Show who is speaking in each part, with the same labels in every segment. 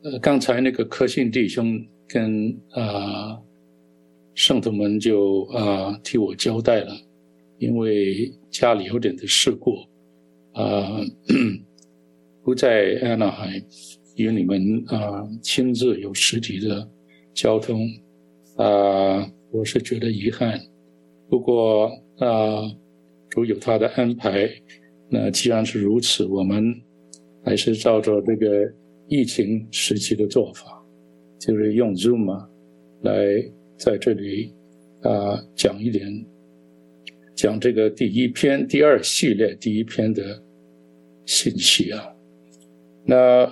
Speaker 1: 刚才那个科信弟兄跟圣徒们就替我交代了，因为家里有点的事故，不在安娜海与你们亲自有实体的交通，我是觉得遗憾。不过主有他的安排，那既然是如此，我们还是照着这个疫情时期的做法，就是用 Zoom 来在这里讲这个第二系列第一篇的信息啊。那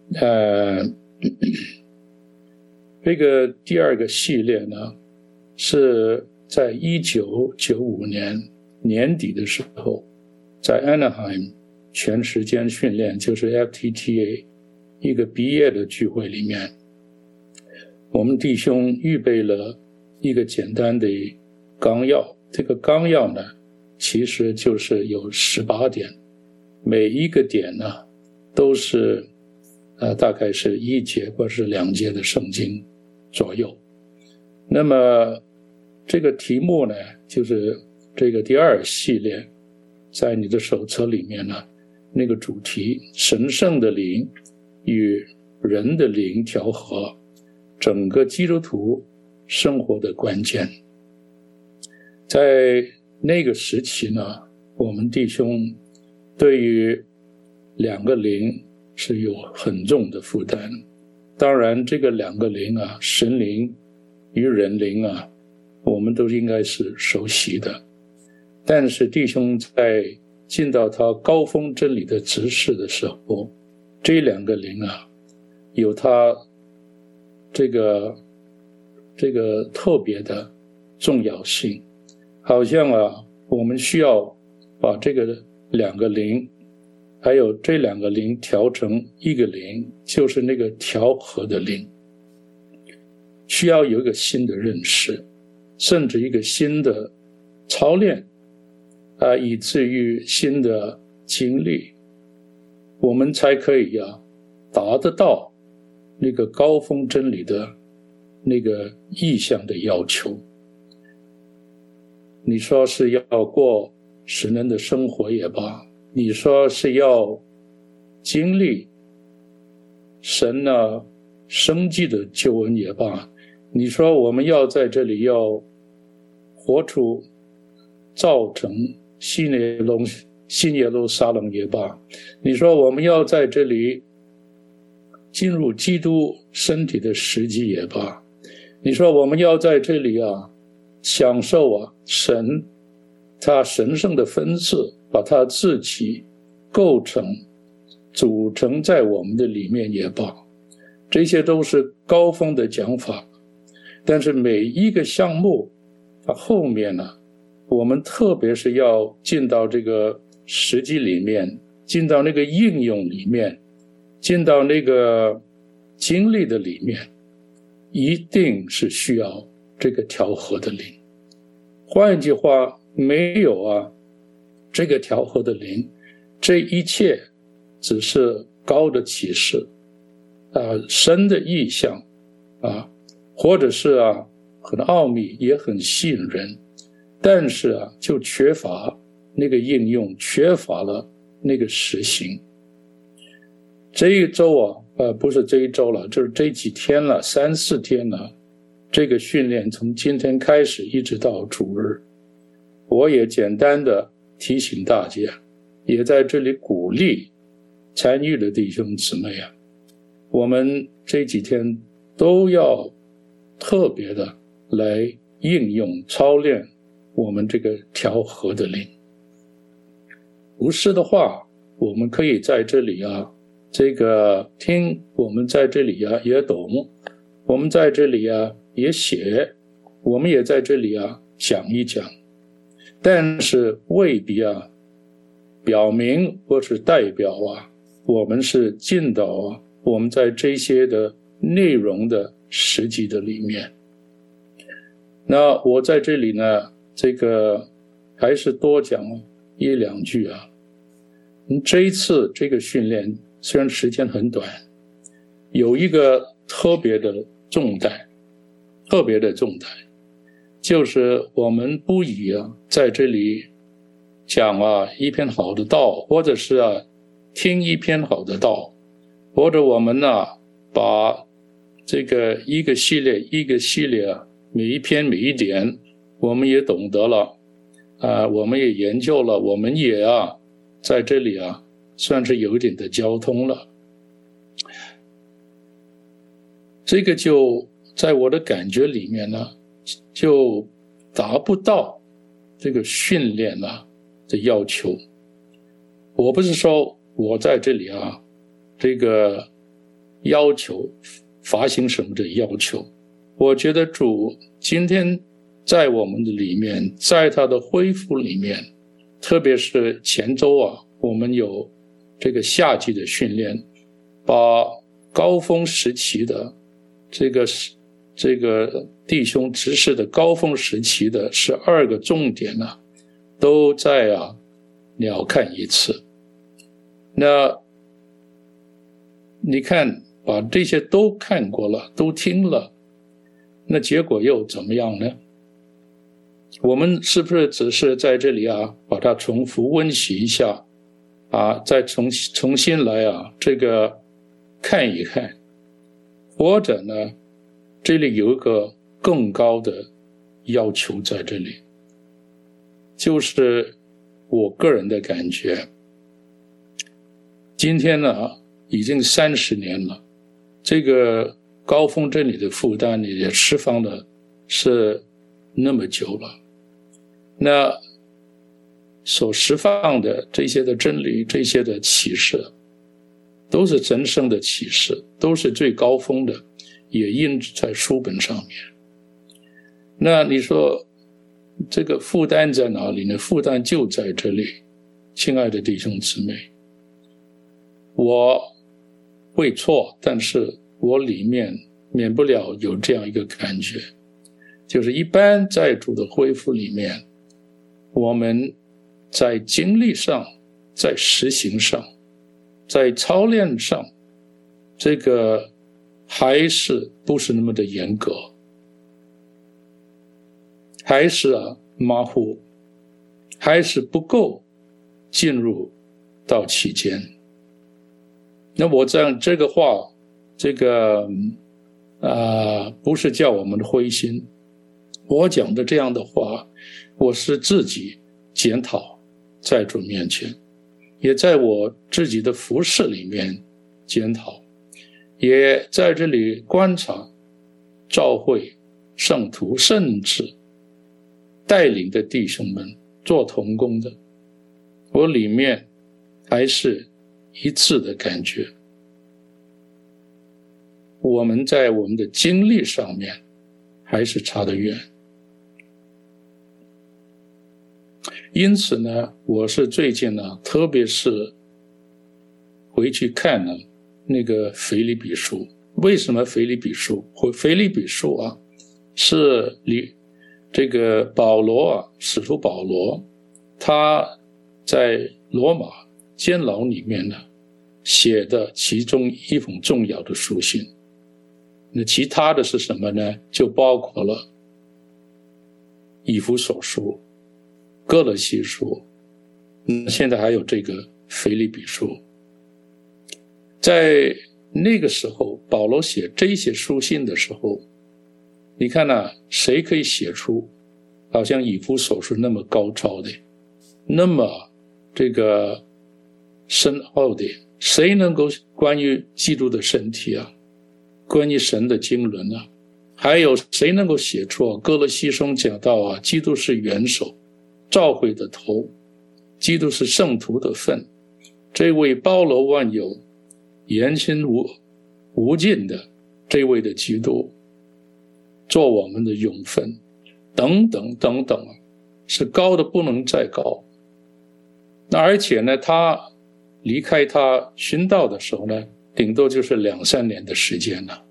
Speaker 1: 这个第二个系列呢，是在1995年年底的时候，在 Anaheim 全时间训练，就是 FTTA 一个毕业的聚会里面，我们弟兄预备了一个简单的纲要。这个纲要呢，其实就是有18点，每一个点呢都是大概是1节或是2节的圣经左右。那么这个题目呢，就是这个第二系列在你的手册里面呢，那个主题神圣的灵与人的灵调和，整个基督徒生活的关键。在那个时期呢，我们弟兄对于2个灵是有很重的负担。当然这个2个灵啊，神灵与人灵啊，我们都应该是熟悉的。但是弟兄在进到他高峰真理的执事的时候，这2个灵啊，有他这个特别的重要性。好像我们需要把这个2个灵还有这2个灵调成一个灵，就是那个调和的灵，需要有一个新的认识，甚至一个新的操练以至于新的经历，我们才可以达得到那个高峰真理的那个意向的要求。你说是要过神人的生活也罢，你说是要经历神生机的救恩也罢，你说我们要在这里要活出造成新耶路撒冷也罢，你说我们要在这里进入基督身体的实际也罢，你说我们要在这里享受神他神圣的分赐，把他自己构成组成在我们的里面也罢，这些都是高峰的讲法。但是每一个项目它后面呢，我们特别是要进到这个实际里面，进到那个应用里面，进到那个经历的里面，一定是需要这个调和的灵。换一句话，没有这个调和的灵，这一切只是高的启示深的意象或者是很奥秘，也很吸引人，但是就缺乏那个应用，缺乏了那个实行。这一周不是这一周了，就是这几天了，3、4天了，这个训练从今天开始一直到主日，我也简单的提醒大家，也在这里鼓励参与的弟兄姊妹我们这几天都要特别的来应用操练我们这个调和的灵。不是的话，我们可以在这里这个听，我们在这里也懂，我们在这里也写，我们也在这里讲一讲，但是未必表明或是代表我们是进到我们在这些的内容的实际的里面。那我在这里呢，这个还是多讲1、2句这一次这个训练虽然时间很短， 有一个特别的重担，就是我们不以在这里讲一篇好的道，或者是听一篇好的道，或者我们把这个一个系列每一篇每一点我们也懂得了我们也研究了，我们也在这里算是有一点的交通了。这个就在我的感觉里面呢，就达不到这个训练的要求。我不是说我在这里这个要求发行什么的要求，我觉得主今天在我们的里面，在他的恢复里面，特别是前周我们有这个夏季的训练，把高峰时期的这个弟兄执事的高峰时期的12个重点都在鸟看一次。那你看把这些都看过了，都听了，那结果又怎么样呢？我们是不是只是在这里把它重复温习一下再重新来这个看一看，或者呢这里有一个更高的要求在这里，就是我个人的感觉，今天呢已经30年了，这个高峰真理的负担也释放的是那么久了，那所释放的这些的真理，这些的启示，都是真正的启示，都是最高峰的，也印在书本上面。那你说这个负担在哪里呢？负担就在这里。亲爱的弟兄姊妹，我会错，但是我里面免不了有这样一个感觉，就是一般在主的恢复里面，我们在经历上，在实行上，在操练上，这个还是不是那么的严格，还是马虎，还是不够进入到其间。那我这个话，不是叫我们的灰心，我讲的这样的话，我是自己检讨在主面前，也在我自己的服事里面检讨，也在这里观察教会圣徒，甚至带领的弟兄们做同工的，我里面还是一致的感觉，我们在我们的经历上面还是差得远。因此呢，我是最近特别是回去看那个腓立比书。为什么腓立比书？腓立比书是这个保罗使徒保罗，他在罗马监牢里面写的其中一封重要的书信。那其他的是什么呢？就包括了以弗所书、哥罗西书，现在还有这个腓立比书。在那个时候，保罗写这些书信的时候，你看谁可以写出好像以弗所书那么高超的，那么这个深奥的？谁能够关于基督的身体关于神的经纶还有谁能够写出哥罗西书讲到基督是元首，教会的头，基督是圣徒的份，这位包罗万有、言行无尽的这位的基督做我们的永分，等等等等，是高的不能再高。那而且呢，他离开他殉道的时候呢，顶多就是2-3年的时间了。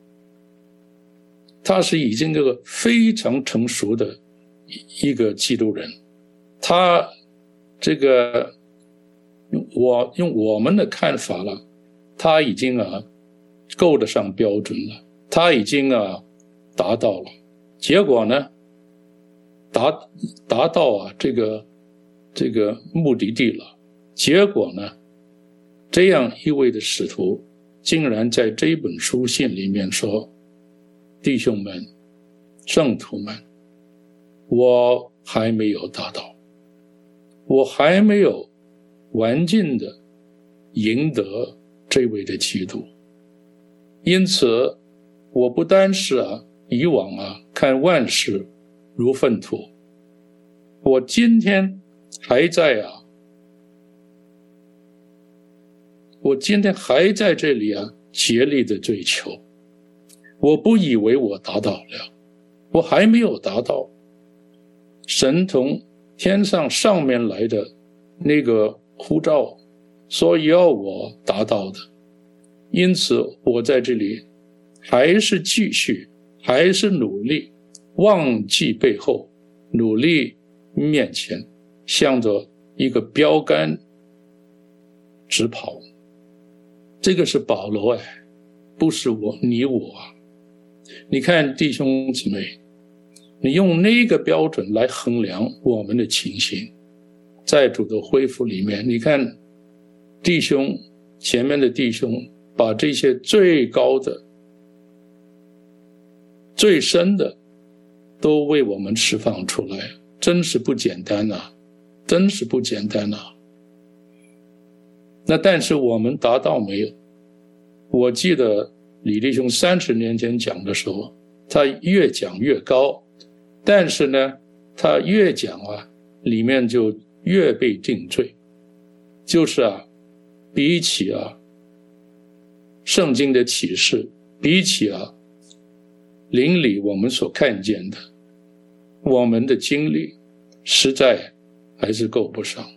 Speaker 1: 他是已经这个非常成熟的一个基督人，他这个用我们的看法了，他已经够得上标准了，他已经达到了，结果呢达到这个目的地了，结果呢这样一位的使徒竟然在这本书信里面说，弟兄们圣徒们，我还没有达到，我还没有完尽的赢得这位的基督，因此我不单是以往看万事如粪土，我今天还在这里竭力的追求，我不以为我达到了，我还没有达到神从天上面来的那个呼召所要我达到的，因此我在这里还是继续，还是努力，忘记背后，努力面前，向着一个标杆直跑。这个是保罗不是你我你看弟兄姊妹，你用那个标准来衡量我们的情形，在主的恢复里面，你看弟兄前面的弟兄把这些最高的最深的都为我们释放出来，真是不简单真是不简单那但是我们达到没有？我记得李弟兄30年前讲的时候，他越讲越高，但是呢他越讲里面就越被定罪，就是比起圣经的启示，比起灵里我们所看见的，我们的经历实在还是够不上。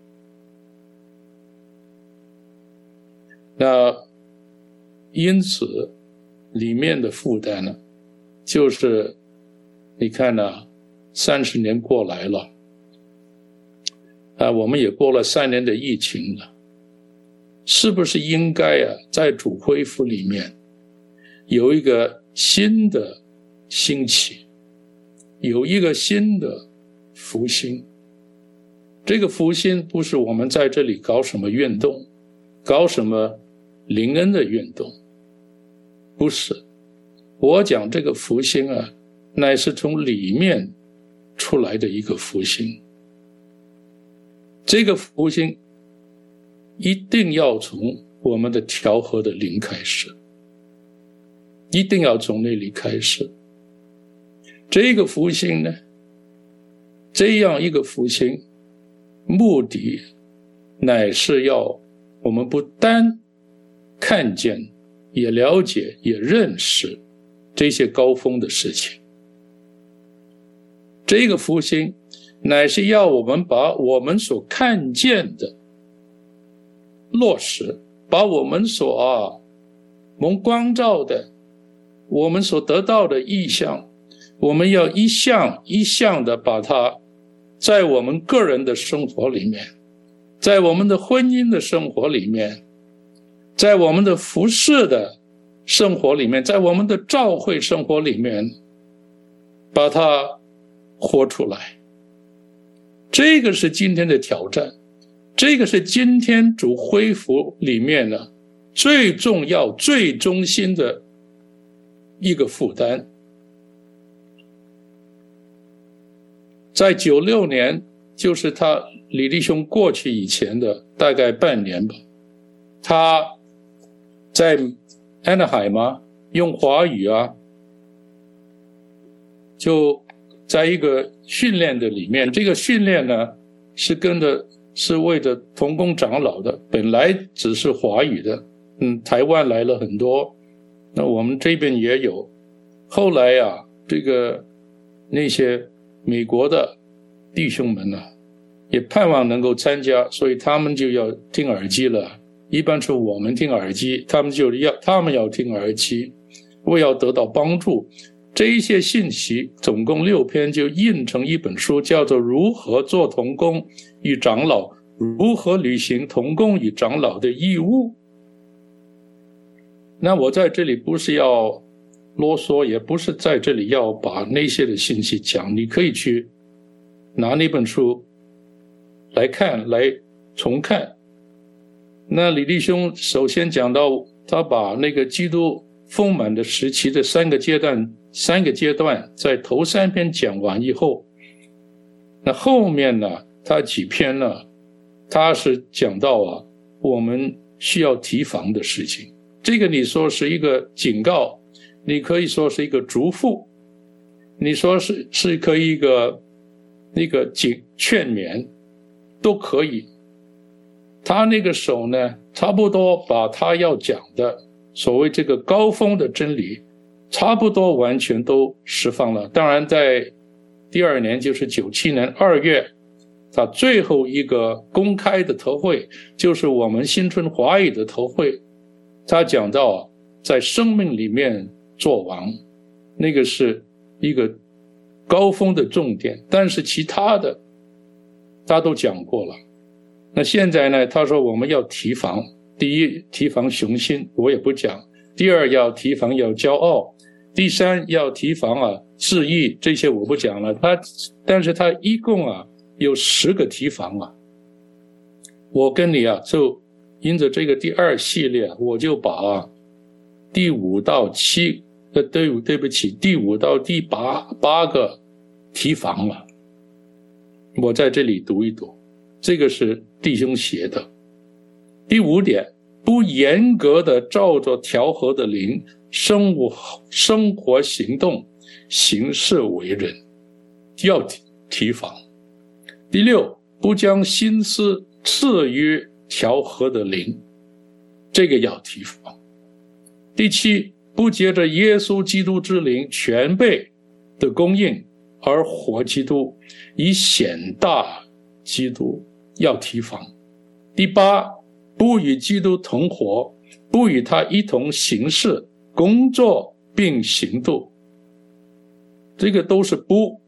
Speaker 1: 那因此里面的负担呢，就是你看30年过来了我们也过了3年的疫情了，是不是应该在主恢复里面有一个新的兴起，有一个新的复兴？这个复兴不是我们在这里搞什么运动，搞什么灵恩的运动，不是。我讲这个复兴乃是从里面出来的一个复兴。这个复兴一定要从我们的调和的灵开始，一定要从那里开始。这个复兴呢，这样一个复兴，目的乃是要我们不单看见，也了解，也认识这些高峰的事情。这个复兴乃是要我们把我们所看见的落实，把我们所蒙光照的，我们所得到的意象，我们要一项一项的把它在我们个人的生活里面，在我们的婚姻的生活里面，在我们的服事的生活里面，在我们的教会生活里面，把它活出来。这个是今天的挑战，这个是今天主恢复里面呢最重要最中心的一个负担。在96年，就是他李弟兄过去以前的大概半年吧，他在安娜海嘛，用华语就在一个训练的里面，这个训练呢是为着同工长老的，本来只是华语的，台湾来了很多，那我们这边也有，后来这个那些美国的弟兄们也盼望能够参加，所以他们就要听耳机了。一般是我们听耳机，他们要听耳机，为要得到帮助。这一些信息总共6篇就印成一本书，叫做《如何做同工与长老，如何履行同工与长老的义务》。 那我在这里不是要啰嗦，也不是在这里要把那些的信息讲，你可以去拿那本书来看，来重看。那李弟兄首先讲到，他把那个基督丰满的时期的三个阶段在头3篇讲完以后，那后面呢，他几篇呢，他是讲到我们需要提防的事情。这个你说是一个警告，你可以说是一个嘱咐，你说是可以一个劝勉，都可以。他那个时候呢，差不多把他要讲的所谓这个高峰的真理，差不多完全都释放了。当然在第2年，就是97年2月，他最后一个公开的特会，就是我们新春华语的特会，他讲到在生命里面做王，那个是一个高峰的重点，但是其他的他都讲过了。那现在呢，他说我们要提防，第一，提防雄心，我也不讲；第二，要提防要骄傲；第三，要提防自义，这些我不讲了。但是他一共有10个提防我跟你就因着这个第2系列，我就把第5到7对不起，第5到第8个提防了。我在这里读一读，这个是弟兄写的。第5点，不严格的照着调和的灵生活行动行事为人，要提防。第6，不将心思赐予调和的灵，这个要提防。第7，不借着耶稣基督之灵全备的供应而活基督，以显大基督，要提防。第8，不与基督同活，不与他一同行事、工作并行动，这个都是不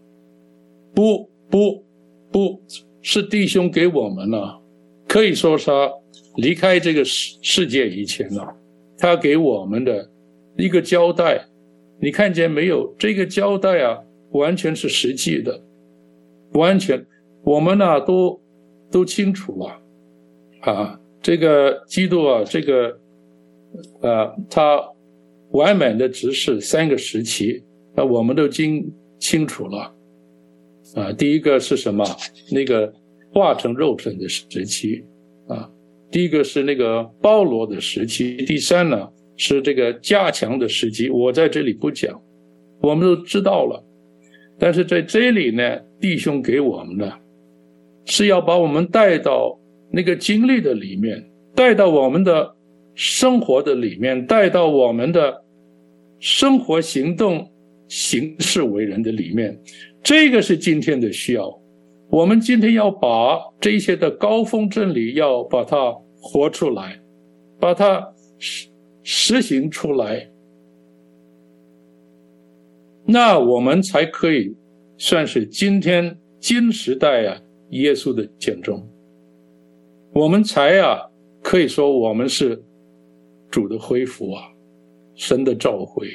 Speaker 1: 是弟兄给我们可以说是离开这个世界以前他给我们的一个交代。你看见没有？这个交代完全是实际的，完全我们都清楚这个基督这个他完满的指示3个时期，我们都清楚了第一个是什么？那个化成肉身的时期第一个是那个包罗的时期，第3呢是这个加强的时期，我在这里不讲，我们都知道了。但是在这里呢，弟兄给我们的是要把我们带到那个经历的里面，带到我们的生活的里面，带到我们的生活行动行事为人的里面。这个是今天的需要，我们今天要把这些的高峰真理要把它活出来，把它实行出来，那我们才可以算是今时代耶稣的见证，我们才可以说我们是主的恢复神的召会。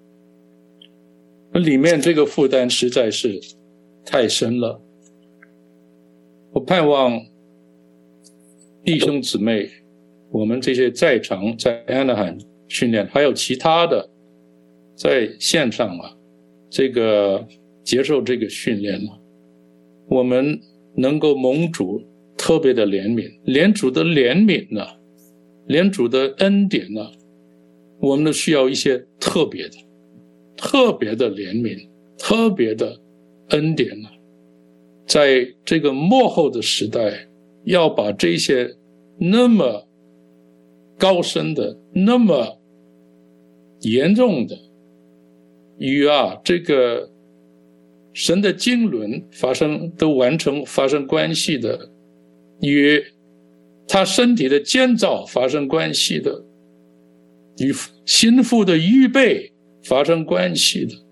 Speaker 1: 里面这个负担实在是太深了。我盼望弟兄姊妹，我们这些在场在安纳罕训练，还有其他的在线上这个接受这个训练我们能够蒙主特别的怜悯，连主的怜悯连主的恩典我们都需要一些特别的怜悯，特别的恩典在这个末后的时代，要把这些那么高深的、那么严重的与这个神的经纶发生关系的，与他身体的建造发生关系的，与心腹的预备发生关系的，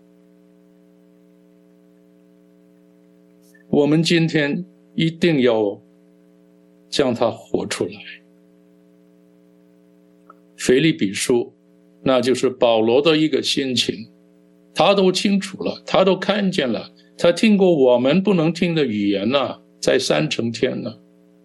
Speaker 1: 我们今天一定要将它活出来。 腓立比书，那就是保罗的一个心情，他都清楚了，他都看见了，他听过我们不能听的语言了，在3层天了，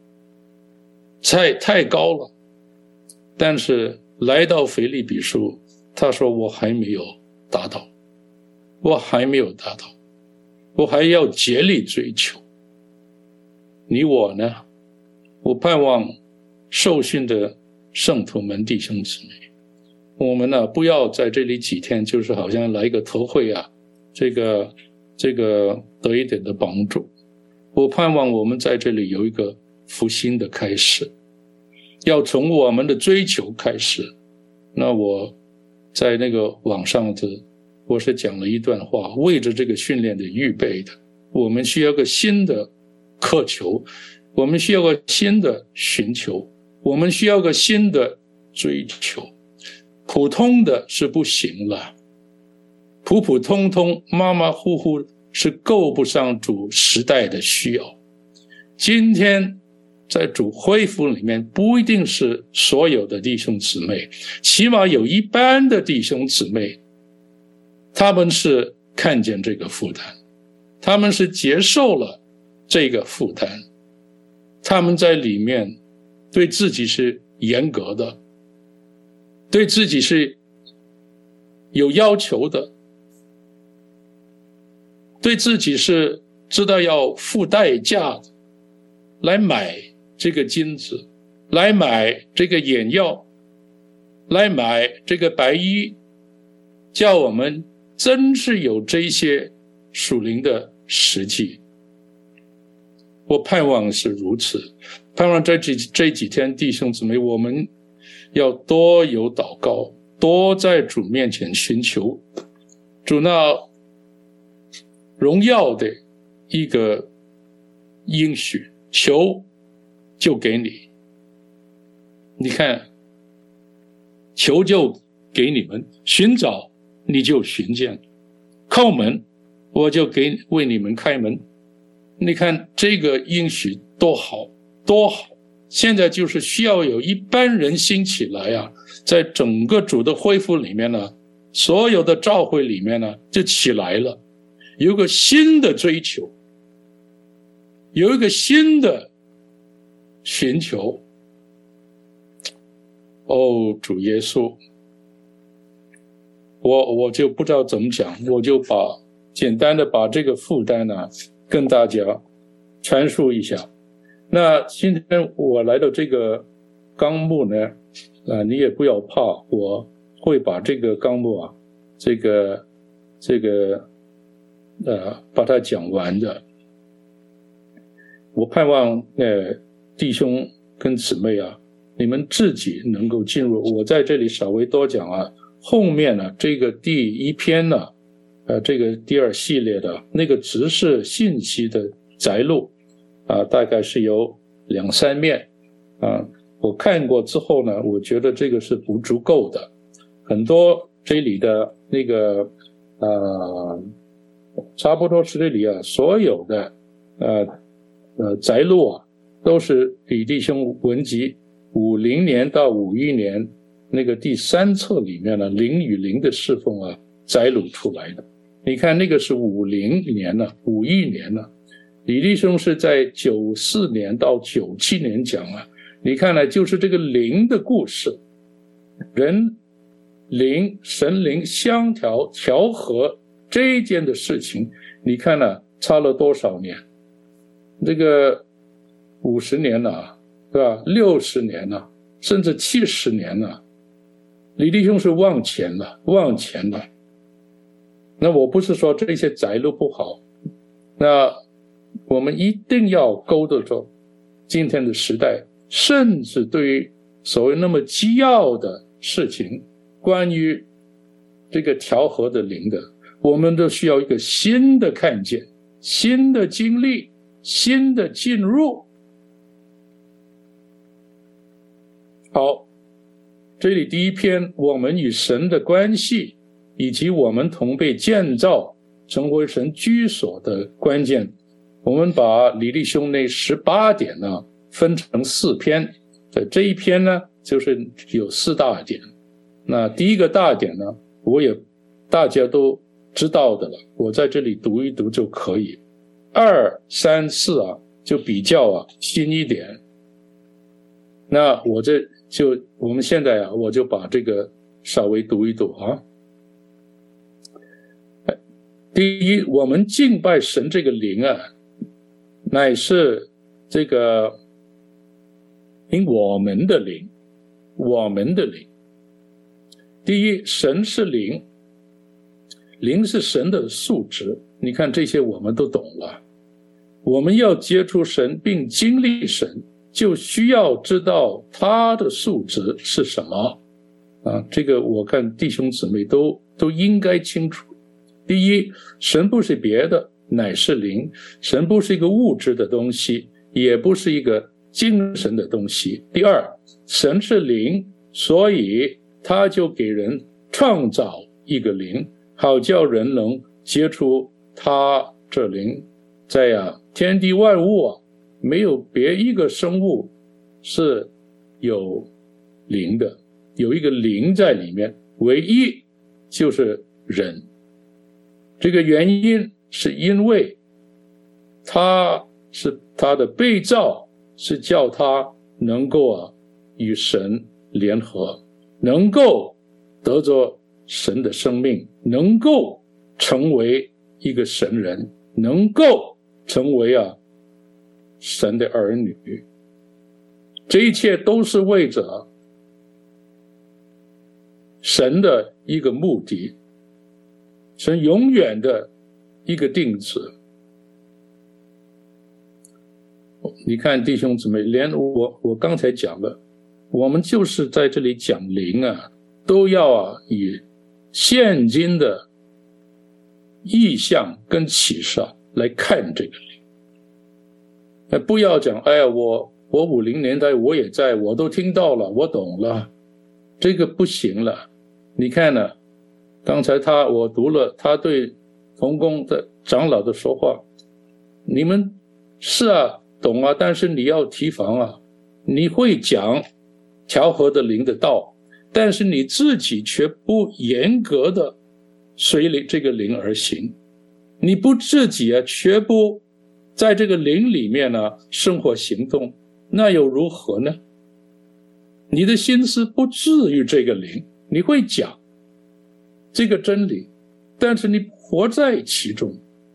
Speaker 1: 太高了。但是来到腓立比书，他说我还没有达到，我还没有达到，我还要竭力追求。你我呢？我盼望受训的圣徒们弟兄姊妹，我们呢不要在这里几天就是好像来一个头会啊，这个得一点的帮助。我盼望我们在这里有一个复兴的开始，要从我们的追求开始。那我在那个网上我是讲了一段话，为着这个训练的预备的，我们需要个新的渴求，我们需要个新的寻求，我们需要个新的追求。普通的是不行了，普普通通马马虎虎是够不上主时代的需要。今天在主恢复里面，不一定是所有的弟兄姊妹，起码有一半的弟兄姊妹，他们是看见这个负担，他们是接受了这个负担，他们在里面对自己是严格的，对自己是有要求的，对自己是知道要付代价的，来买这个金子，来买这个眼药，来买这个白衣，叫我们真是有这些属灵的实际。我盼望是如此，盼望这几天弟兄姊妹，我们要多有祷告，多在主面前寻求主那荣耀的一个应许，求就给你。你看，求就给你们，寻找你就寻见，叩门我就为你们开门。你看这个应许多好多好，现在就是需要有一般人兴起来啊，在整个主的恢复里面呢，所有的教会里面呢就起来了，有个新的追求，有一个新的寻求。哦，主耶稣，我就不知道怎么讲，我就简单的把这个负担呢跟大家阐述一下。那今天我来到这个纲目呢，你也不要怕，我会把这个纲目啊，把它讲完的。我盼望弟兄跟姊妹啊，你们自己能够进入。我在这里稍微多讲啊，后面呢这个第一篇呢，这个第2系列的那个只是信息的摘录啊，大概是有2-3面啊。我看过之后呢，我觉得这个是不足够的，很多这里的那个差不多是这里啊，所有的摘录啊，都是李弟兄文集50年到51年那个第3册里面呢，灵与灵的侍奉啊摘录出来的。你看那个是50年了，51年了，李弟兄是在94年到97年讲啊。你看呢，就是这个灵的故事，人灵神灵相调和这一件的事情，你看呢差了多少年？这个50年了，对吧？60年了，甚至70年了。李弟兄是往前了。那我不是说这些摘录不好，那我们一定要勾得着今天的时代，甚至对于所谓那么基要的事情，关于这个调和的灵的，我们都需要一个新的看见，新的经历，新的进入。好，这里第一篇，我们与神的关系，以及我们同被建造成为神居所的关键，我们把李弟兄那18点呢分成4篇。这一篇呢， 就是有4大点。那第一个大点呢，大家都知道的了，我在这里读一读就可以。2、3、4啊，就比较新一点。那我们现在我就把这个稍微读一读啊。第一，我们敬拜神这个灵乃是这个因我们的灵，我们的灵。第一，神是灵，灵是神的素质。你看这些我们都懂了。我们要接触神并经历神，就需要知道他的素质是什么这个我看弟兄姊妹都应该清楚。第一，神不是别的，乃是灵。神不是一个物质的东西，也不是一个精神的东西。第二，神是灵，所以他就给人创造一个灵，好叫人能接触他这灵。在天地万物没有别一个生物是有灵的，有一个灵在里面，唯一就是人。这个原因是因为他的被造是叫他能够与神联合，能够得着神的生命，能够成为一个神人，能够成为神的儿女。这一切都是为着神的一个目的，神永远的一个定旨。你看弟兄姊妹，连我刚才讲的，我们就是在这里讲灵都要以现今的意象跟启示来看这个灵。不要讲我50年代我也在，我都听到了，我懂了，这个不行了。你看刚才我读了他对同工的长老的说话，你们是懂但是你要提防你会讲调和的灵的道，但是你自己却不严格的随这个灵而行，你不自己却不在这个灵里面生活行动，那又如何呢？你的心思不至于这个灵，你会讲这个真理，但是你活在其中。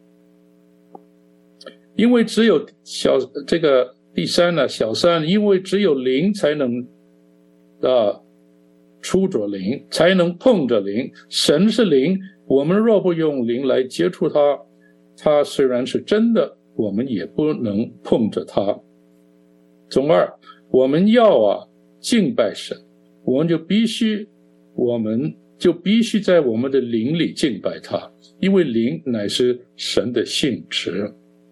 Speaker 1: 因为只有这个第三小三，因为只有灵才能触着灵，才能碰着灵。神是灵，我们若不用灵来接触它，它虽然是真的，我们也不能碰着它。总二，我们要敬拜神，我们就必须在我们的灵里敬拜他，因为灵乃是神的性质。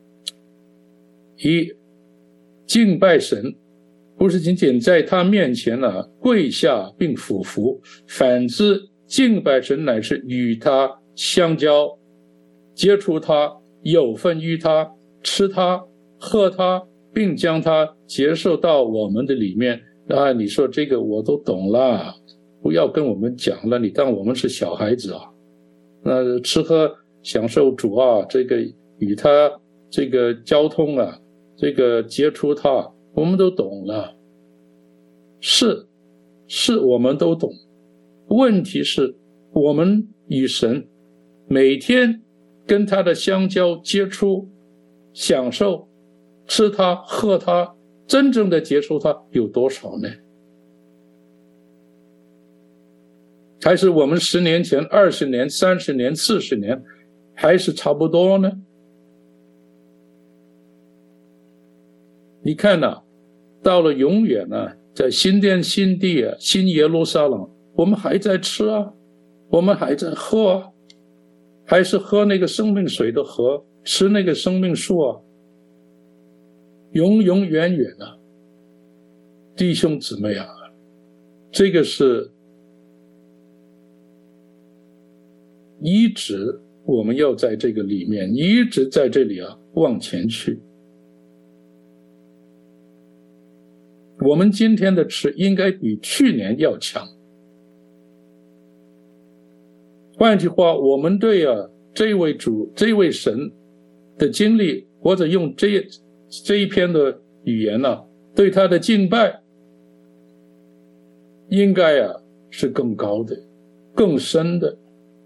Speaker 1: 敬拜神不是仅仅在他面前跪下并俯伏，反之敬拜神乃是与他相交，接触他，有份于他，吃他，喝他，并将他接受到我们的里面。你说这个我都懂了，不要跟我们讲了，你当我们是小孩子那吃喝享受主这个与他这个交通这个接触他，我们都懂了。是我们都懂，问题是我们与神每天跟他的相交接触享受吃他喝他，真正的接触他有多少呢？还是我们10年前20年30年40年还是差不多呢？你看到了永远在新天新地新耶路撒冷，我们还在吃我们还在喝还是喝那个生命水的河，吃那个生命树永永远远弟兄姊妹这个是一直我们要在这个里面一直在这里往前去。 我们今天的吃应该比去年要强。换句话，我们对这位主、这位神的经历，或者用这一篇的语言对他的敬拜，应该是更高的、更深的。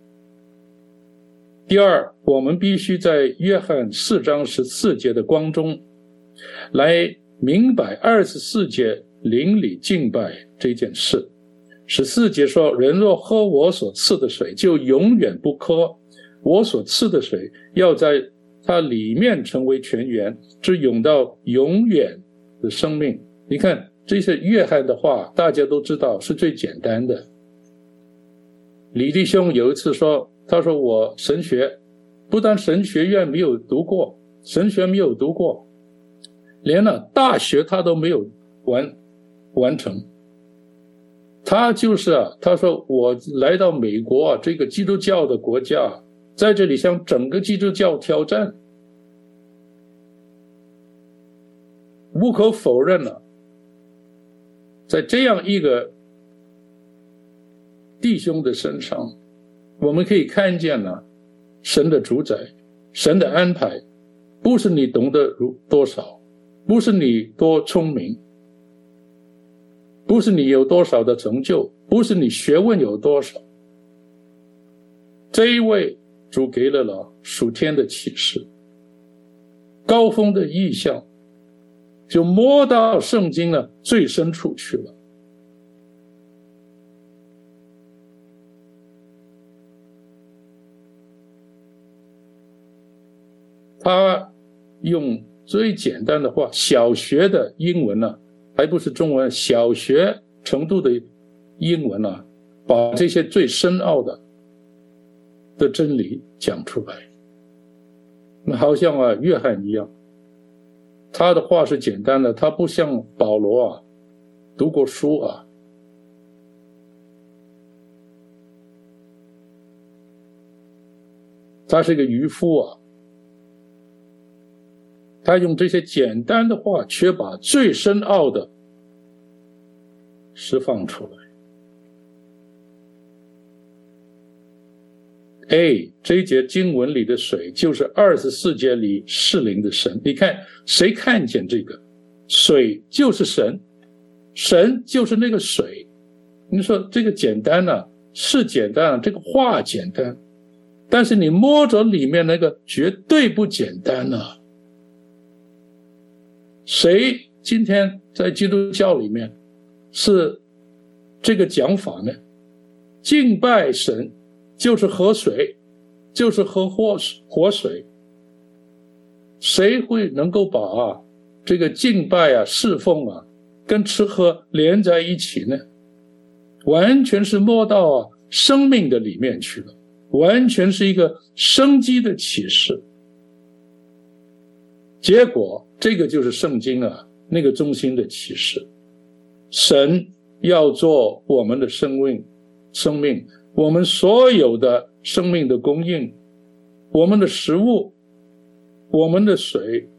Speaker 1: 第二，我们必须在约翰4章14节的光中来明白24节灵里敬拜这件事。14节说，人若喝我所赐的水，就永远不渴，我所赐的水要在它里面成为泉源，直涌到永远的生命。你看这些约翰的话大家都知道是最简单的。李弟兄有一次说，他说我神学不但神学院没有读过，神学没有读过，连大学他都没有完成。他就是他说我来到美国这个基督教的国家，在这里向整个基督教挑战。无可否认在这样一个弟兄的身上，我们可以看见神的主宰，神的安排，不是你懂得多少，不是你多聪明，不是你有多少的成就，不是你学问有多少。这一位主给了属天的启示，高峰的意象，就摸到圣经最深处去了。他用最简单的话，小学的英文还不是中文，小学程度的英文把这些最深奥的真理讲出来。那好像约翰一样，他的话是简单的，他不像保罗读过书他是一个渔夫他用这些简单的话，却把最深奥的释放出来。这一节经文里的水，就是24节里适灵的神。你看，谁看见这个？水就是神，神就是那个水。你说这个简单是简单这个话简单，但是你摸着里面那个绝对不简单谁今天在基督教里面是这个讲法呢？敬拜神就是喝水，就是喝活水。谁会能够把这个敬拜侍奉跟吃喝连在一起呢？完全是摸到生命的里面去了，完全是一个生机的启示。结果这个就是圣经那个中心的启示。神要做我们的生命，我们所有的生命的供应，我们的食物，我们的水，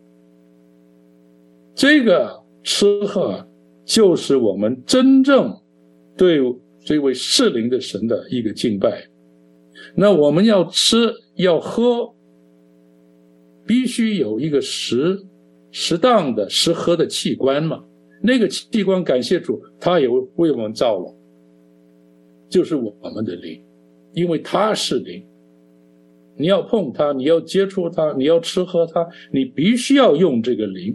Speaker 1: 这个吃喝就是我们真正对这位适灵的神的一个敬拜。那我们要吃要喝，必须有一个适当的适合的器官嘛。那个器官感谢主，他也为我们造了，就是我们的灵，因为他是灵。你要碰它，你要接触它，你要吃喝它，你必须要用这个灵。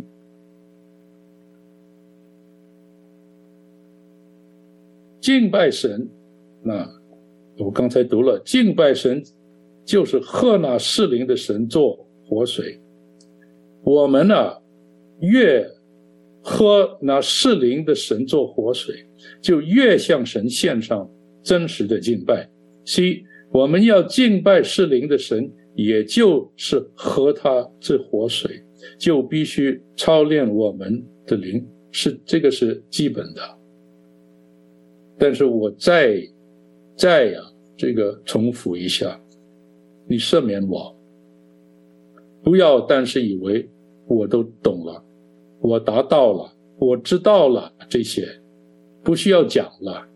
Speaker 1: 敬拜神，我刚才读了，敬拜神就是喝那适灵的神做活水。我们越喝那适灵的神做活水，就越向神献上真实的敬拜。所以我们要敬拜适灵的神，也就是喝他这活水，就必须操练我们的灵，这个是基本的。但是我再这个重复一下，你赦免我，不要但是以为我都懂了，我达到了， 我知道了这些，不需要讲了。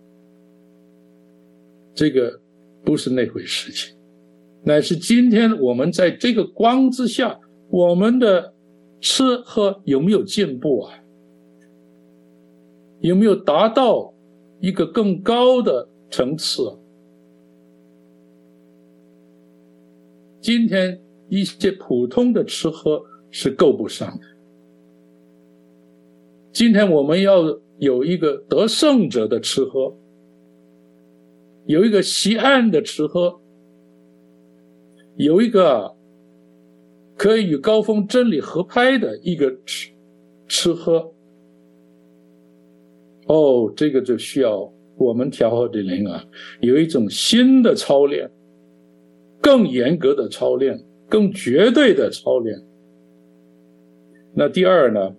Speaker 1: 这个不是那回事情，乃是今天我们在这个光之下，我们的吃喝有没有进步啊？有没有达到一个更高的层次啊？今天一些普通的吃喝是够不上的。今天我们要有一个得胜者的吃喝，有一个西岸的吃喝，有一个可以与高峰真理合拍的一个吃喝。这个就需要我们调和的灵啊，有一种新的操练，更严格的操练，更绝对的操练。那第二呢，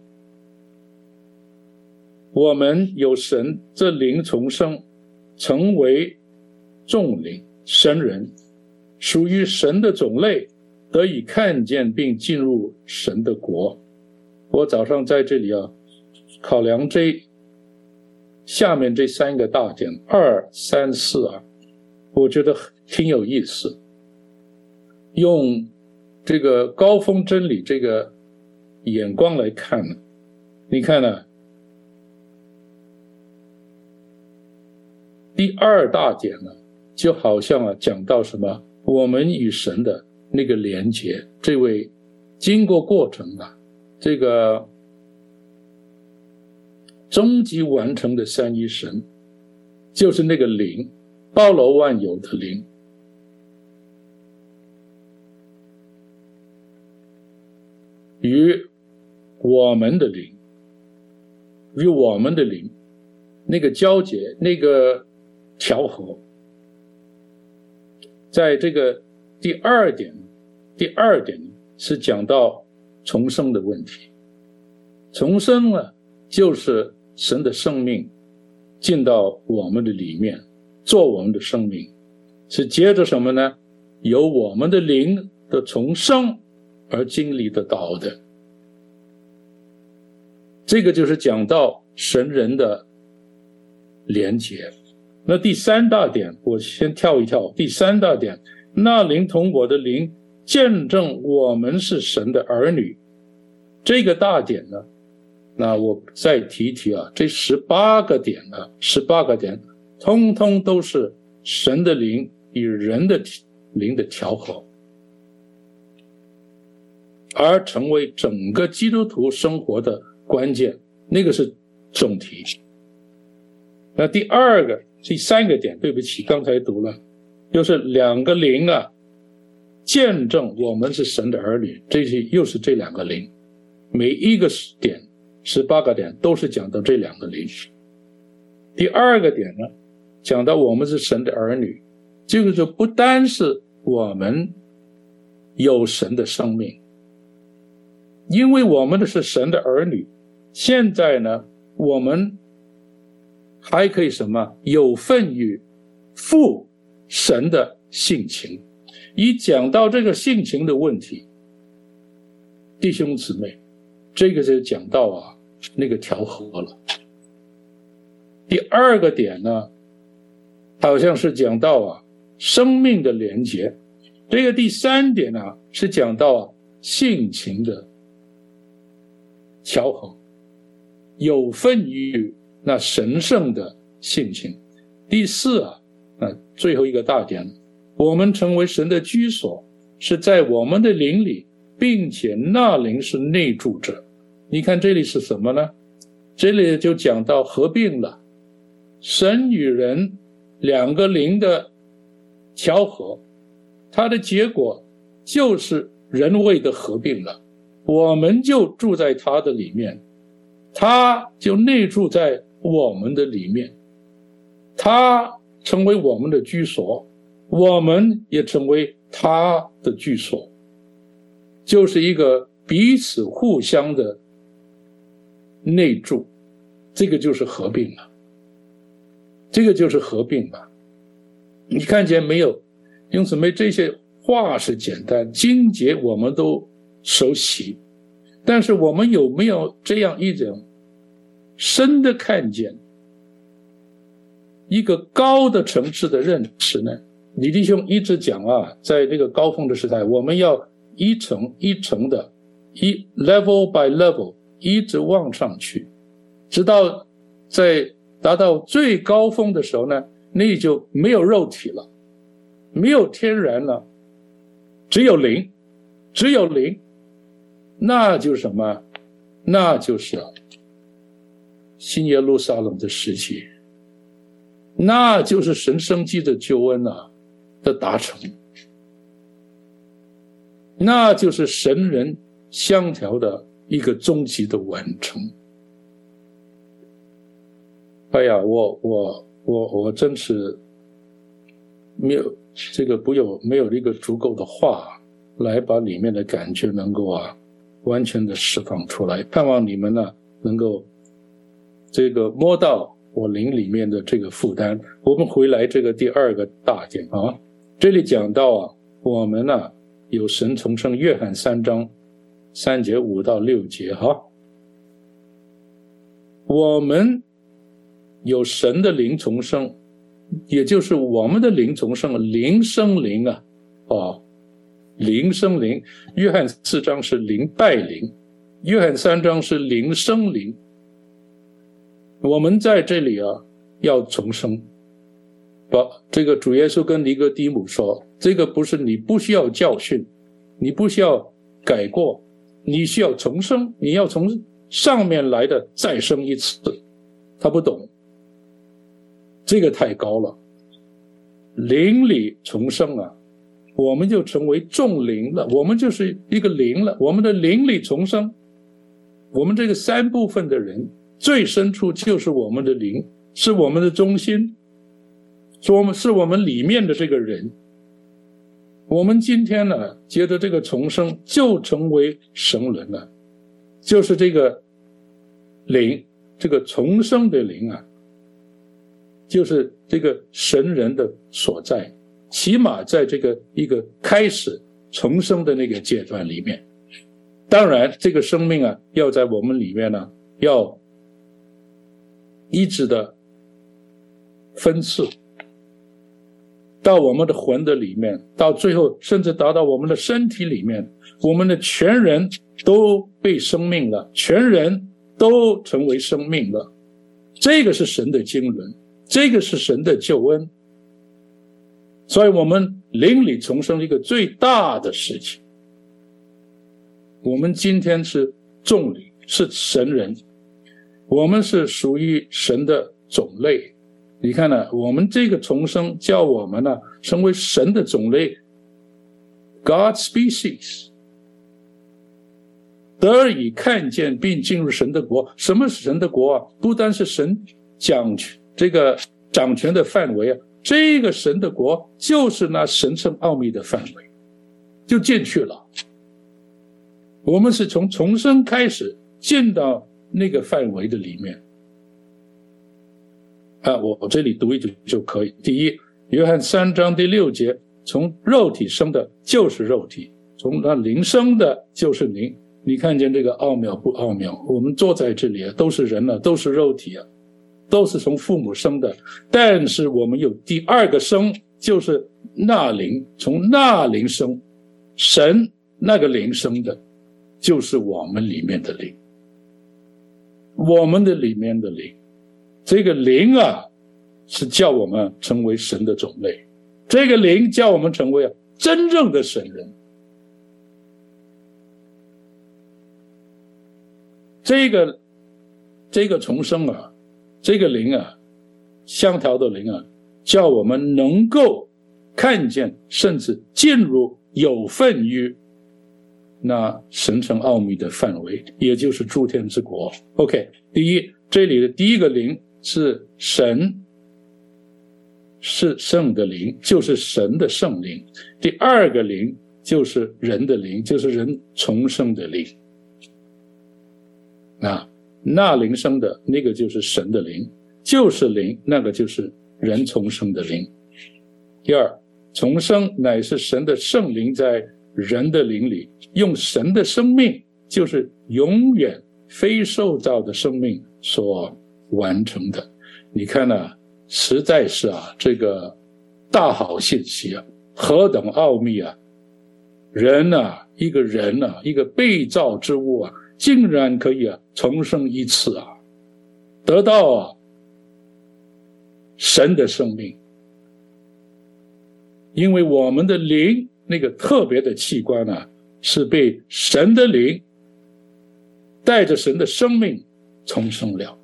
Speaker 1: 我们有神这灵重生，成为众灵神人，属于神的种类，得以看见并进入神的国。我早上在这里考量下面这3个大点2、3、4我觉得挺有意思。用这个高峰真理这个眼光来看呢，你看呢，第2大点呢，就好像讲到什么，我们与神的那个连结，这位经过过程这个终极完成的三一神，就是那个灵，包罗万有的灵，与我们的灵，那个交结，那个调和。在这个第二点是讲到重生的问题。重生呢，就是神的生命进到我们的里面，做我们的生命，是接着什么呢？由我们的灵的重生而经历得到的。这个就是讲到神人的连结。那第3大点，我先跳一跳。第3大点，那灵同我的灵见证我们是神的儿女。这个大点呢，那我再提一提这18个点通通都是神的灵与人的灵的调和，而成为整个基督徒生活的关键，那个是重题。那第3个点，对不起，刚才读了，就是2个灵见证我们是神的儿女，又是这2个灵，每一个点18个点都是讲到这2个灵。第2个点呢，讲到我们是神的儿女，这个就不单是我们有神的生命，因为我们的是神的儿女，现在呢，我们还可以什么？有份于父神的性情。一讲到这个性情的问题，弟兄姊妹，这个就讲到那个调和了。第2个点呢，好像是讲到生命的连结。这个第3点是讲到性情的调和，有份于那神圣的性情。第4最后一个大点，我们成为神的居所，是在我们的灵里，并且那灵是内住者。你看这里是什么呢？这里就讲到合并了，神与人2个灵的调和，它的结果就是人位的合并了。我们就住在他的里面，他就内住在我们的里面，他成为我们的居所，我们也成为他的居所，就是一个彼此互相的内住。这个就是合并了，你看见没有？因此这些话是简单，经节我们都熟悉，但是我们有没有这样一种深的看见，一个高的层次的认识呢，李弟兄一直讲啊，在这个高峰的时代，我们要一层一层的level by level 一直往上去，直到在达到最高峰的时候呢，那就没有肉体了，没有天然了，只有灵，那就是什么？那就是新耶路撒冷的世界，那就是神生机的救恩的达成，那就是神人相调的一个终极的完成。哎呀，我真是没有这个没有一个足够的话来把里面的感觉能够完全的释放出来，盼望你们能够这个摸到我灵里面的这个负担。我们回来这个第二个大点这里讲到我们有神重生，约翰3章3节5到6节我们有神的灵重生，也就是我们的灵重生，灵生灵灵生灵。约翰4章是灵拜灵，约翰3章是灵生灵。我们在这里要重生。这个主耶稣跟尼哥底母说，这个不是你不需要教训，你不需要改过，你需要重生，你要从上面来的再生一次。他不懂，这个太高了。灵里重生我们就成为众灵了，我们就是一个灵了，我们的灵里重生。我们这个3部分的人最深处就是我们的灵，是我们的中心，是我们里面的这个人。我们今天接着这个重生就成为神人了，就是这个灵，这个重生的灵就是这个神人的所在，起码在这个一个开始重生的那个阶段里面。当然这个生命要在我们里面要一直的分次到我们的魂的里面，到最后甚至达到我们的身体里面，我们的全人都被生命了，全人都成为生命了。这个是神的经纶，这个是神的救恩。所以我们灵里重生一个最大的事情。我们今天是众灵，是神人，我们是属于神的种类。你看我们这个重生叫我们成为神的种类 God species， 得以看见并进入神的国。什么是神的国不单是神这个掌权的范围这个神的国就是那神圣奥秘的范围，就进去了。我们是从重生开始进到那个范围的里面我这里读一读就可以。第一，约翰3章第6节，从肉体生的就是肉体，从那灵生的就是灵。你看见这个奥妙不奥妙？我们坐在这里都是人都是肉体都是从父母生的，但是我们有第二个生，就是那灵，从那灵生，神那个灵生的就是我们里面的灵，我们的里面的灵。这个灵是叫我们成为神的种类，这个灵叫我们成为真正的神人。这个重生这个灵相调的灵叫我们能够看见甚至进入有份于那神圣奥秘的范围，也就是诸天之国。 OK， 第一，这里的第一个灵是神，是圣的灵，就是神的圣灵。第二个灵就是人的灵，就是人重生的灵那灵生的那个就是神的灵，就是灵，那个就是人重生的灵。第二，重生乃是神的圣灵在人的灵里，用神的生命，就是永远非受造的生命所完成的。你看实在是这个大好信息何等奥秘人一个人一个被造之物竟然可以重生一次得到神的生命。因为我们的灵那个特别的器官是被神的灵带着神的生命重生了。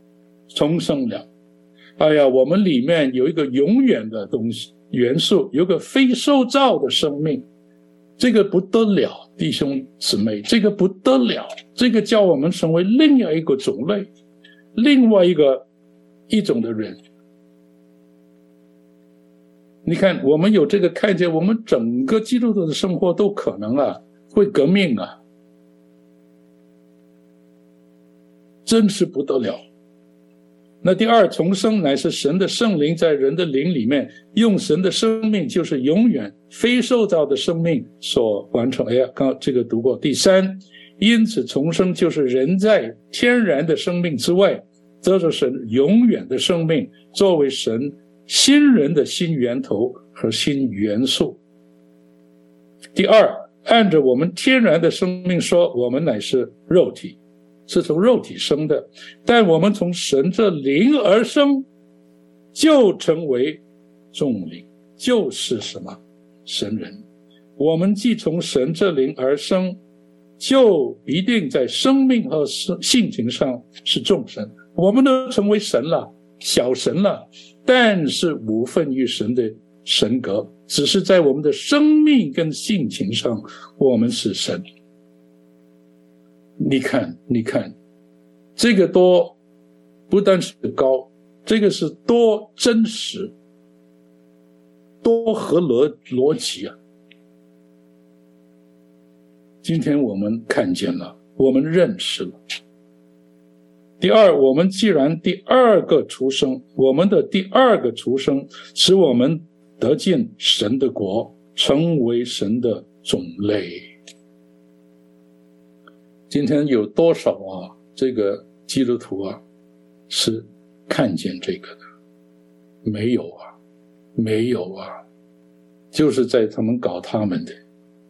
Speaker 1: 哎呀，我们里面有一个永远的东西元素，有个非受造的生命，这个不得了，弟兄姊妹，这个不得了，这个叫我们成为另外一个种类，另外一种的人。你看我们有这个看见，我们整个基督徒的生活都可能会革命真是不得了。那第二，重生乃是神的圣灵在人的灵里面，用神的生命，就是永远非受造的生命所完成。刚刚这个读过。第三，因此重生就是人在天然的生命之外，得着神永远的生命，作为神新人的新源头和新元素。第二，按着我们天然的生命说，我们乃是肉体，是从肉体生的，但我们从神这灵而生，就成为众灵，就是什么？神人。我们既从神这灵而生，就一定在生命和性情上是众神。我们都成为神了，小神了，但是无分于神的神格，只是在我们的生命跟性情上，我们是神。你看，这个多不但是高，这个是多真实，多合逻辑今天我们看见了，我们认识了。第二，我们既然第二个出生，我们的第二个出生使我们得进神的国，成为神的种类。今天有多少这个基督徒是看见这个的？没有就是在他们搞他们的。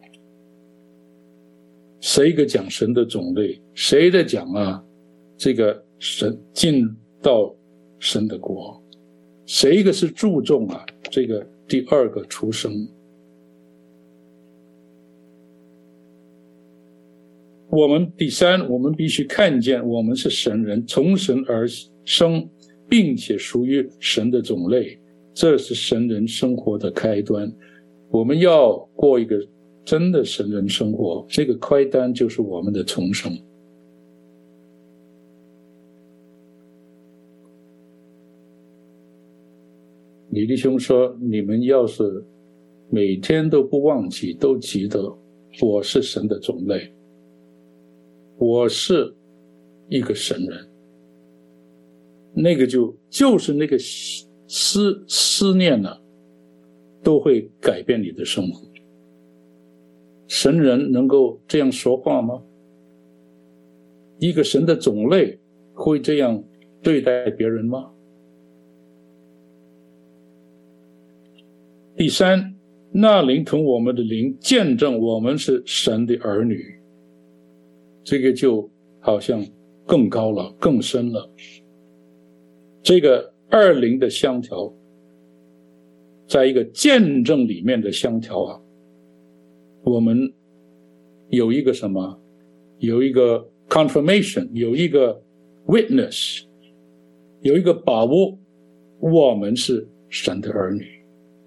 Speaker 1: 谁个讲神的种类，谁的讲这个神进到神的国，谁个是注重这个第二个出生。我们第三，我们必须看见我们是神人，从神而生，并且属于神的种类，这是神人生活的开端。我们要过一个真的神人生活，这个开端就是我们的重生。李弟兄说，你们要是每天都不忘记，都记得我是神的种类，我是一个神人，那个就是那个思念都会改变你的生活。神人能够这样说话吗？一个神的种类会这样对待别人吗？第三，那灵同我们的灵见证我们是神的儿女，这个就好像更高了，更深了。这个二灵的相调，在一个见证里面的相调我们有一个什么？有一个 confirmation， 有一个 witness， 有一个把握，我们是神的儿女。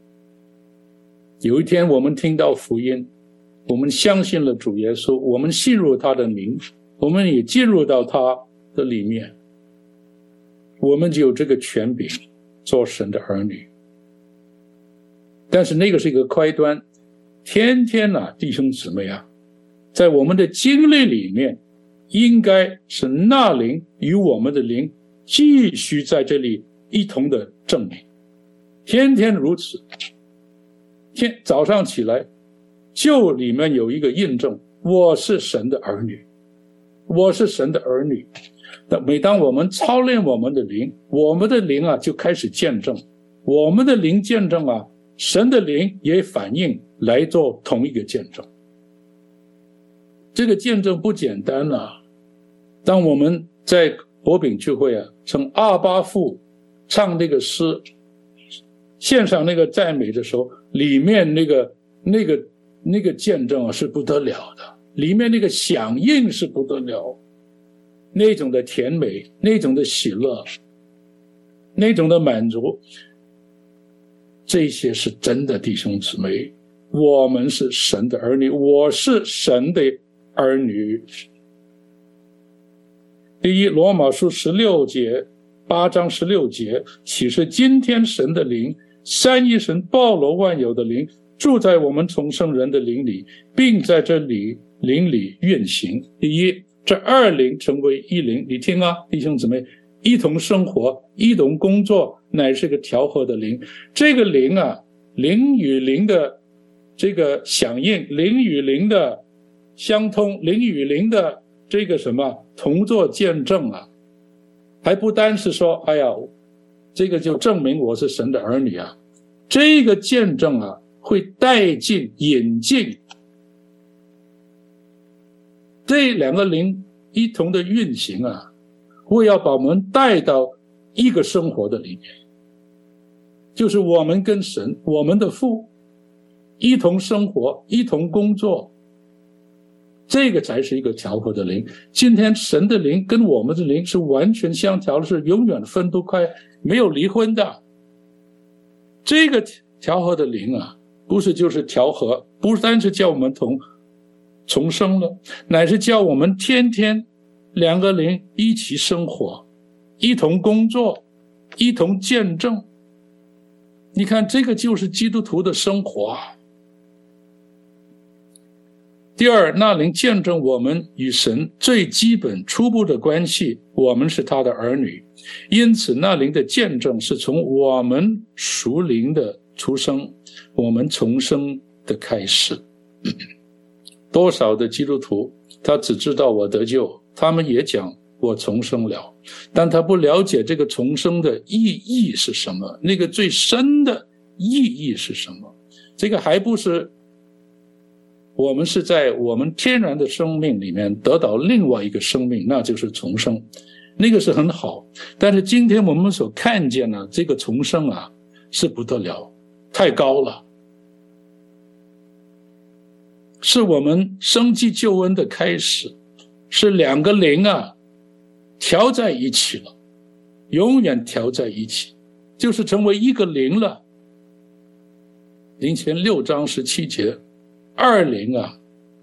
Speaker 1: 有一天我们听到福音，我们相信了主耶稣，我们信入他的名，我们也进入到他的里面，我们就有这个权柄做神的儿女。但是那个是一个开端，天天弟兄姊妹在我们的经历里面，应该是那灵与我们的灵继续在这里一同的证明，天天如此。早上起来就里面有一个印证，我是神的儿女，我是神的儿女。 但每当我们操练我们的灵啊就开始见证，我们的灵见证啊，神的灵也反应来做同一个见证。这个见证不简单啊。当我们在薄饼聚会啊，从阿巴父唱那个诗，献上那个赞美的时候，里面那个见证啊是不得了的，里面那个响应是不得了，那种的甜美，那种的喜乐，那种的满足，这些是真的。弟兄姊妹，我们是神的儿女，我是神的儿女。第一，罗马书8章16节，启示今天神的灵，三一神包罗万有的灵，住在我们重生人的灵里，并在这里灵里运行。第一，这二灵成为一灵。你听啊，弟兄姊妹，一同生活，一同工作，乃是个调和的灵。这个灵啊，灵与灵的这个响应，灵与灵的相通，灵与灵的这个什么同作见证啊，还不单是说哎呀，这个就证明我是神的儿女啊，这个见证啊会带进引进这两个灵一同的运行啊，会要把我们带到一个生活的里面，就是我们跟神，我们的父一同生活，一同工作，这个才是一个调和的灵。今天神的灵跟我们的灵是完全相调的，是永远分不开，没有离婚的。这个调和的灵啊，不是就是调和，不单是叫我们重生了，乃是叫我们天天两个灵一起生活，一同工作，一同见证。你看，这个就是基督徒的生活啊。第二，那灵见证我们与神最基本初步的关系，我们是他的儿女，因此那灵的见证是从我们属灵的出生，我们重生的开始。多少的基督徒他只知道我得救，他们也讲我重生了，但他不了解这个重生的意义是什么，那个最深的意义是什么。这个还不是我们是在我们天然的生命里面得到另外一个生命，那就是重生，那个是很好。但是今天我们所看见的这个重生啊，是不得了，太高了，是我们生机救恩的开始，是两个灵啊调在一起了，永远调在一起，就是成为一个灵了。林前6章17节，二灵啊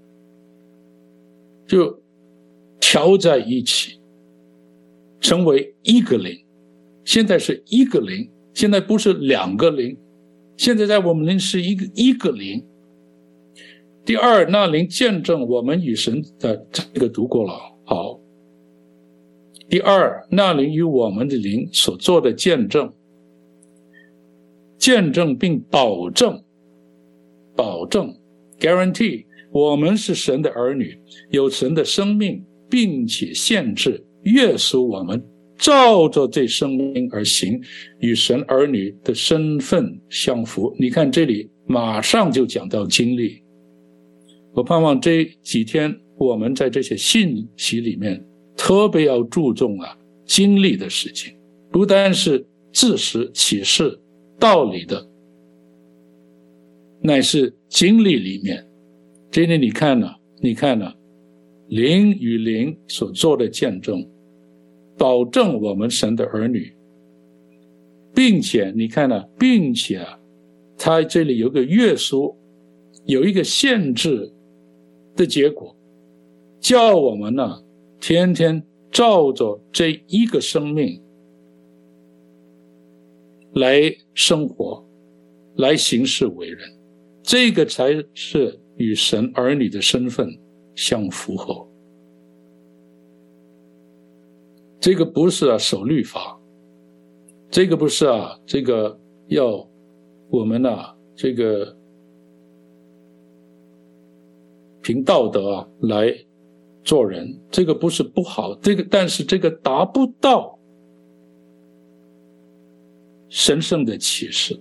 Speaker 1: 就调在一起，成为一个灵。现在是一个灵，现在不是两个灵，现在在我们灵是一个灵。第二，那灵见证我们与神的，这个读过了，好。第二，那灵与我们的灵所做的见证并保证 guarantee 我们是神的儿女，有神的生命，并且限制约束我们照着这生命而行，与神儿女的身份相符。你看这里马上就讲到经历。我盼望这几天我们在这些信息里面特别要注重经历的事情，不单是知识启示道理的，乃是经历里面。这里你看呢，灵与灵所做的见证，保证我们神的儿女，并且你看呢，它这里有个约束，有一个限制的结果，叫我们天天照着这一个生命来生活，来行事为人，这个才是与神儿女的身份相符合。这个不是守律法，这个不是这个要我们这个凭道德来做人，这个不是不好，但是这个达不到神圣的启示。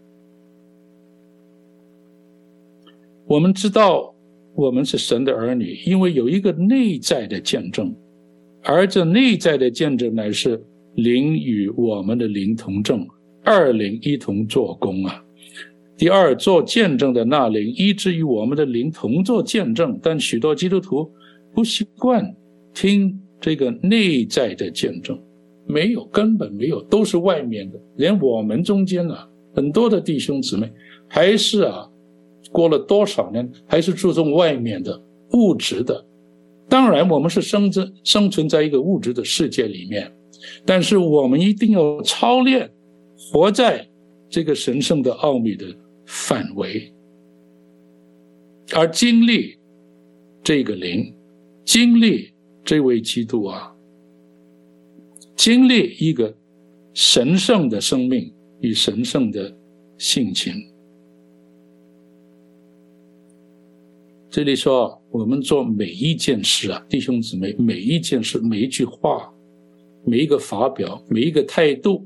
Speaker 1: 我们知道我们是神的儿女，因为有一个内在的见证，而这内在的见证乃是灵与我们的灵同证，二灵一同做工啊。第二，做见证的那灵以至于我们的灵同做见证，但许多基督徒不习惯听这个内在的见证，没有，根本没有，都是外面的。连我们中间很多的弟兄姊妹还是过了多少年还是注重外面的物质的。当然我们是生存在一个物质的世界里面，但是我们一定要操练活在这个神圣的奥秘的范围，而经历这个灵，经历这位基督经历一个神圣的生命与神圣的性情。这里说我们做每一件事弟兄姊妹，每一件事，每一句话，每一个发表，每一个态度，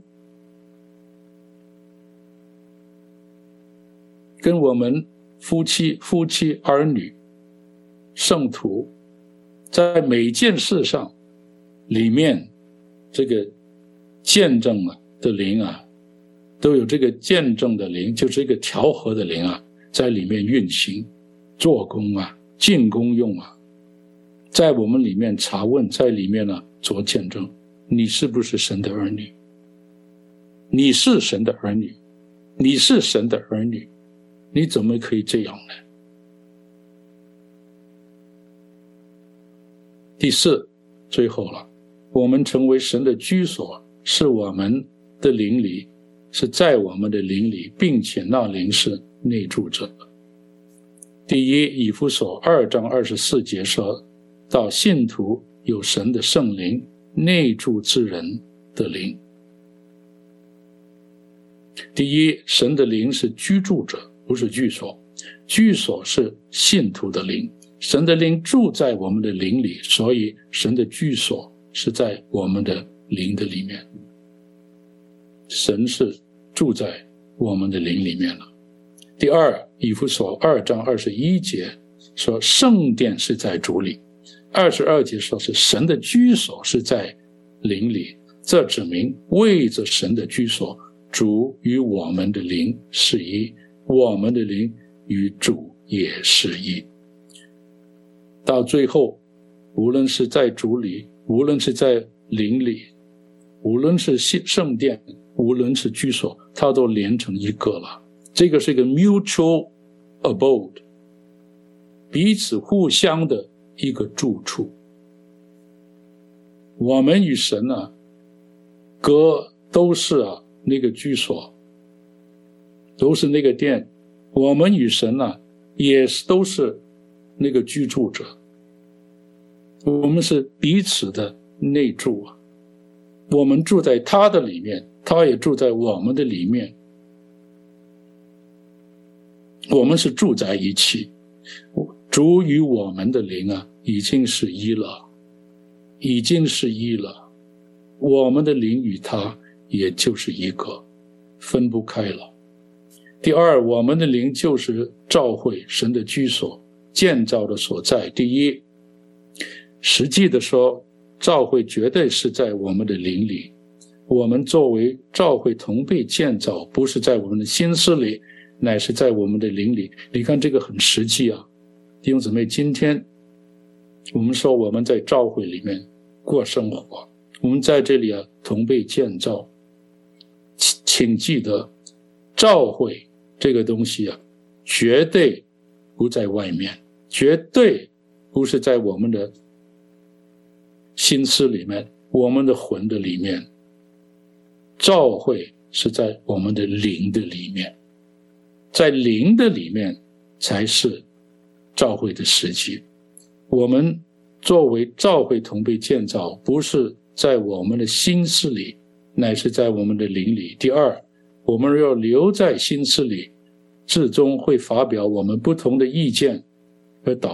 Speaker 1: 跟我们夫妻、儿女、圣徒，在每件事上里面，这个见证的灵都有这个见证的灵，就是一个调和的灵在里面运行做工进功用在我们里面查问，在里面做见证。你是不是神的儿女？你是神的儿女，你是神的儿女，你怎么可以这样呢？第四，最后了，我们成为神的居所，是我们的灵里，是在我们的灵里，并且那灵是内住者的。第一，以弗所2章24节说到，信徒有神的圣灵内住之人的灵。第一，神的灵是居住者，不是居所，居所是信徒的灵，神的灵住在我们的灵里，所以神的居所是在我们的灵的里面，神是住在我们的灵里面了。第二，以弗所2章21节说圣殿是在主里，22节说是神的居所是在灵里，这指明为着神的居所，主与我们的灵是一，我们的灵与主也是一。到最后，无论是在主里，无论是在灵里，无论是圣殿，无论是居所，它都连成一个了。这个是一个 mutual abode， 彼此互相的一个住处。我们与神都是那个居所，都是那个殿，我们与神也都是那个居住者，我们是彼此的内住我们住在他的里面，他也住在我们的里面，我们是住在一起。主与我们的灵已经是一了，已经是一了，我们的灵与他也就是一个，分不开了。第二，我们的灵就是召会，神的居所，建造的所在。第一，实际的说，召会绝对是在我们的灵里，我们作为召会同被建造，不是在我们的心思里，乃是在我们的灵里。你看这个很实际弟兄姊妹，今天我们说我们在召会里面过生活，我们在这里同被建造，请记得召会这个东西绝对不在外面，绝对不是在我们的心思里面，我们的魂的里面，召会是在我们的灵的里面，在灵的里面才是召会的实际。我们作为召会同被建造，不是在我们的心思里，乃是在我们的灵里。第二，我们要留在心思里，至终会发表我们不同的意见，而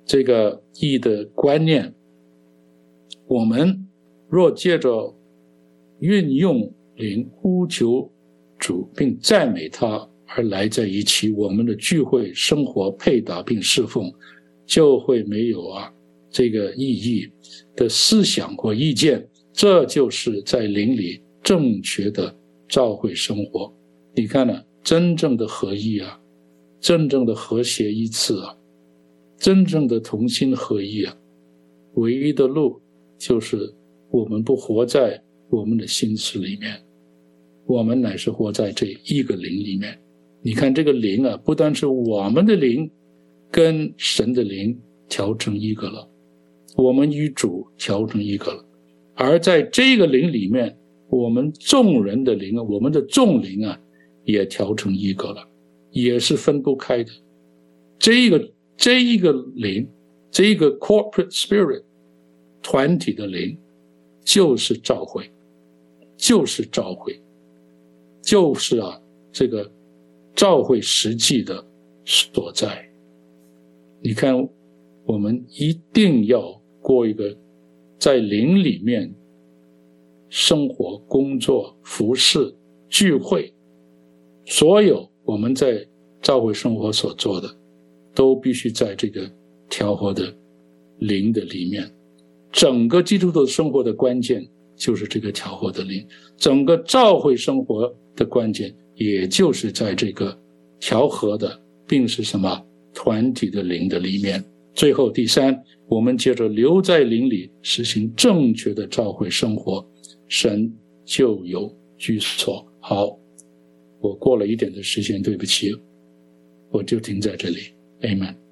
Speaker 1: 这个义的观念，我们若借着运用灵呼求主并赞美他而来在一起，我们的聚会生活配搭并侍奉，就会没有这个意义的思想或意见。这就是在灵里正确的教会生活。你看真正的合一真正的和谐一致真正的同心合一唯一的路就是我们不活在我们的心思里面，我们乃是活在这一个灵里面。你看这个灵不单是我们的灵跟神的灵调成一个了，我们与主调成一个了，而在这个灵里面，我们众人的灵我们的众灵也调成一个了，也是分不开的。这一个灵，这一个 corporate spirit 团体的灵，就是教会，就是教会，就是这个教会实际的所在。你看，我们一定要过一个在灵里面生活、工作、服侍、聚会，所有我们在教会生活所做的，都必须在这个调和的灵的里面。整个基督徒生活的关键就是这个调和的灵，整个教会生活的关键也就是在这个调和的并是什么团体的灵的里面。最后第三，我们接着留在灵里实行正确的教会生活，神就有居所。好，我过了一点的时间，对不起，我就停在这里。 Amen。